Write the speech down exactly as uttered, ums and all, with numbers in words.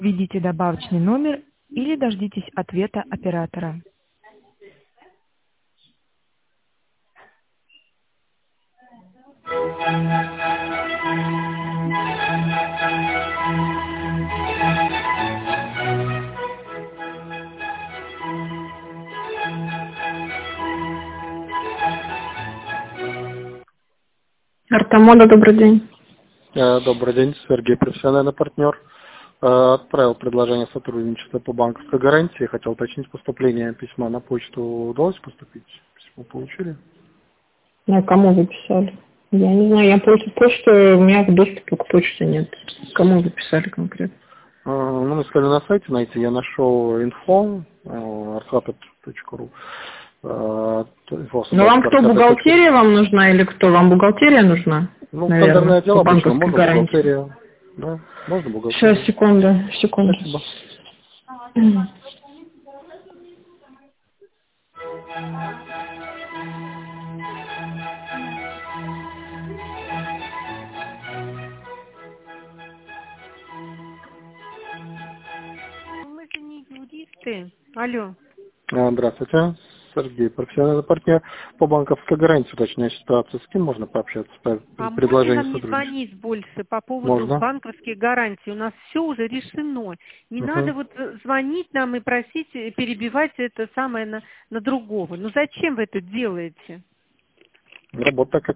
Введите добавочный номер или дождитесь ответа оператора. Артамода, добрый день. Э, Добрый день, Сергей, профессиональный партнер. Э, Отправил предложение сотрудничества по банковской гарантии. Хотел уточнить поступление письма на почту. Удалось поступить? Письмо получили? А кому вы писали? Я не знаю, я почту, почту у меня в доступе к почте нет. Кому вы писали конкретно? Э, Ну, мы искали на сайте найти. Я нашел инфо, архапет точка ру. Ну, вам кто, бухгалтерия вам нужна или кто? Вам бухгалтерия нужна? Ну, Наверное, тендерное дело по обычно, банковской можно гарантии. бухгалтерия. Да, можно бухгалтерия. Сейчас, секунду, секунду. Спасибо. Мы же не юристы. Алло. Э, Здравствуйте, Сергей, профессиональный партнер по банковской гарантии. Уточняю ситуацию. С кем можно пообщаться по А можно предложению нам не сотрудничества? звонить больше по поводу Можно. банковских гарантий? У нас все уже решено. Не Угу. надо вот звонить нам и просить э, перебивать это самое на, на другого. Ну зачем вы это делаете? Работа